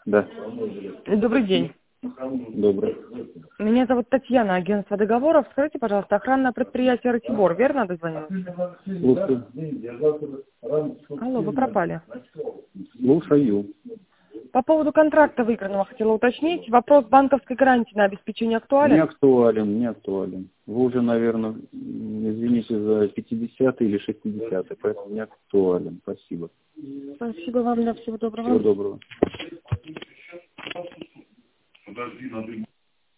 Да. Добрый день. Добрый. Меня зовут Татьяна, агентство договоров. Скажите, пожалуйста, охранное предприятие «Ратибор», верно дозвонилась? Слушаю. Алло, вы пропали. Слушаю. По поводу контракта выигранного хотела уточнить. Вопрос банковской гарантии на обеспечение актуален? Не актуален. Вы уже, наверное, извините за 50 или 60, поэтому не актуален. Спасибо. Спасибо вам, всего доброго. Всего доброго.